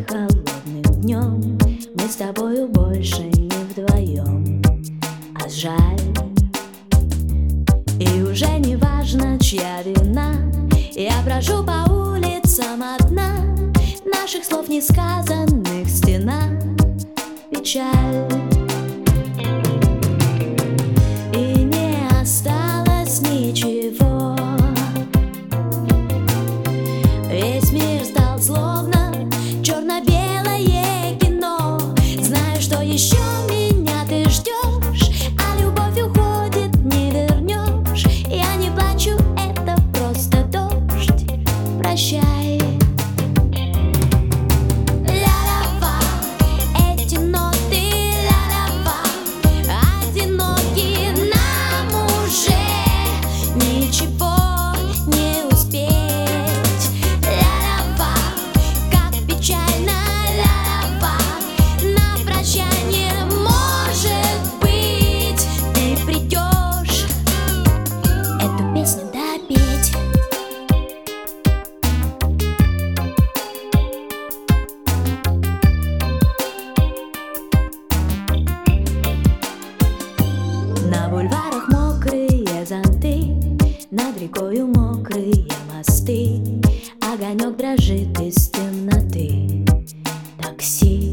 холодным днем мы с тобою больше не вдвоем, а жаль. И уже не важно, чья вина, я брожу по улицам одна, наших слов несказанных стена печаль. И не осталось ничего, весь мир стал словно черно-белое кино. Знаю, что еще меня ты ждешь, а любовь уходит, не вернешь. Я не плачу, это просто дождь. Прощай. Ля-ля-ва, эти ноты, ля-ля-ва, одиноки нам уже ничего не успеть. Ля-ля-ва, как печально, ля-ля-ва, на прощание, может быть, ты придешь эту песню допеть. На бульварах мокрые зонты, над рекою мокрые мосты, огонек дрожит из темноты. Такси.